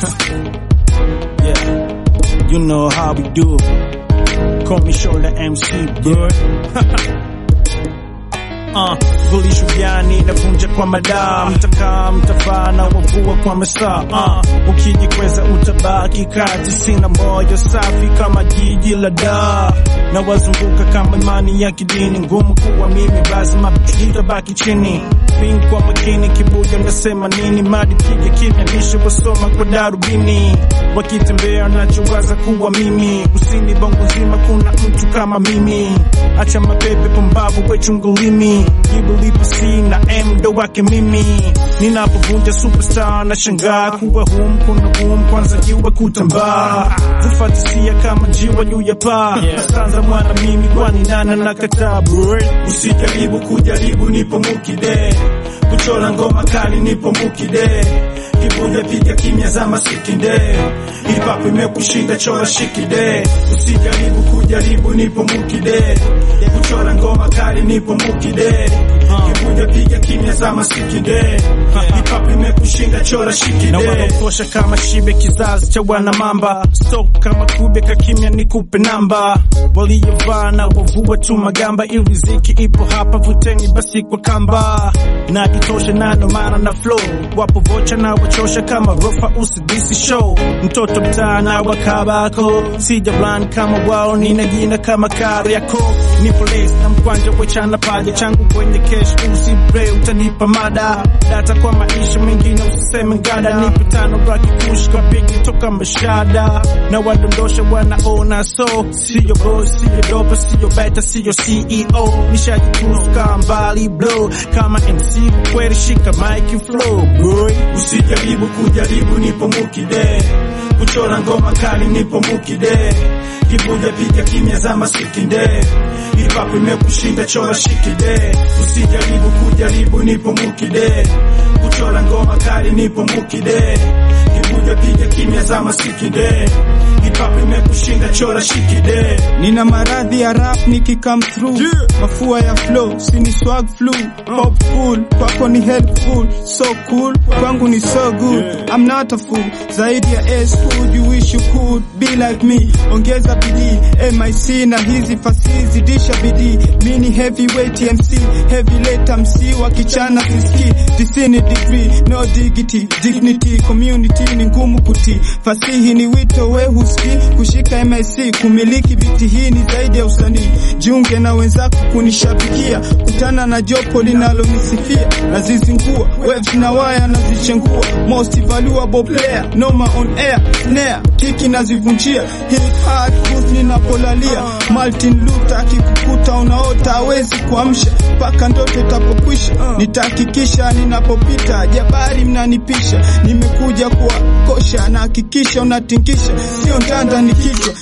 Yeah, you know how we do. Call me Shoulder MC, bro. Guli shubiani na kunja kwa madaa, mtakaa mtafaa na wavua kwa masaa. Ukijikweza utabaki kati, sina moyo safi kama jiji la daa, na wazunguka kama imani ya kidini, ngumu kuwa mimi lazima nitabaki chini. Ping kwa makini kibuja nasema nini, madi piga kimya nisha wasoma kwa darubini, wakitembea nachowaza kuwa mimi, usini bongo zima kuna mtu kama mimi. Acha mapepe pumbavu we chungulimi, jibu lipo C na M ndo wake mimi. Ninapovunja superstar na shangaa kuwa kuna kwanza jiwa kutambaa, zifatisia kama jiwa juu ya paa. Sanza mwana mimi kwani nana na katabu, usijaribu kujaribu nipo mukide, kuchola ngoma kali nipo mukide, kibuja piga kimya za masikinde, hip hop imekushinda chola shikide. Usijaribu kujaribu nipo mukide, kuchola ngoma kali nipo mukide, kibuja piga kimya za masikinde, hip hop imekushinda chola shikide. Na wanakosha kama shibe kizazi cha wana mamba, stock kama kube kakimya nikupe namba, waliyovaa na wavua tu magamba, iriziki ipo hapa vuteni basi kwa kamba, na jitosha nano maana na flow, wapo vocha na wachosha kama rofa usidisi show, mtoto mtaa na wakabako, sija blan kama wao nina jina kama kari yako, nipo lace na mkwanja wechana paja changu kwenye cash, usibre utanipa mada, data kwa maisha mengine usiseme ngada, nipo tano raki kushka pigi toka mashada, na wadondosha wanaona so, siyo boss, siyo dopa, siyo beta, siyo CEO, nishajikusuka mbali blow, kama MC kweli shika mic flow boy. Usijaribu kujaribu nipo mukide, kuchola ngoma kali nipo mukide, kibuja piga kimya za masikinde, hip hop imekushinda chola shikide. Usijaribu kujaribu nipo mukide, kuchola ngoma kali nipo mukide, kibuja piga kimya za masikinde, hip hop imekushinda chola shikide. Nina maradhi ya rap niki come through, mafua ya flow sini swag flu, pop cool kwako ni helpful, so cool kwangu ni so good, I'm not a fool, zaidi ya S food, you wish you could be like me, ongeza bidii MIC na hizi fasizi disha bidii, mini heavyweight MC, heavy late MC wakichana siski, tisini degree, no dignity, community ni ngumu kuti, fasihi ni wito we huski, kushika MIC, kumiliki biti hii ni zaidi ya usanii, jiunge na wenzako kunishabikia, kutana na jopo linalo nisifia, nazizingua, waves na waya nazichengua, most valuable player, noma on air, snare, kiki nazivunjia, hit hard, booth ninapolalia, Martin Luther akikukuta unaota hawezi kuamsha, paka ndoto itapokwisha, nitahakikisha ninapopita, jabari mnanipisha, nimekuja kuwakosha, na hakikisha unatingisha, sio ndanda ni kichwa.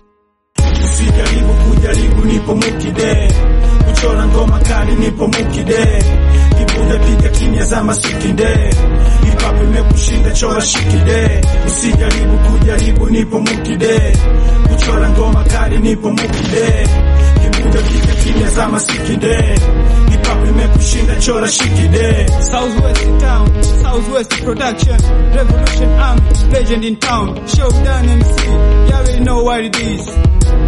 Usijaribu kujaribu nipo mukide, kuchola ngoma kali nipo mukide, kibuja piga kimya za masikinde, hip hop imekushinda chola shikide. Usijaribu kujaribu nipo mukide, kuchola ngoma kali nipo mukide, kibuja piga kimya za masikinde, hip hop imekushinda chola shikide. Southwest town, Southwest production, Revolution Army, legend in town, Showdown MC, you already know what it is.